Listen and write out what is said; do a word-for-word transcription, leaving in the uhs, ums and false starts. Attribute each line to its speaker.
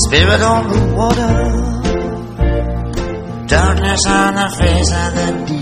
Speaker 1: Spirit on the water, darkness on the face of the deep.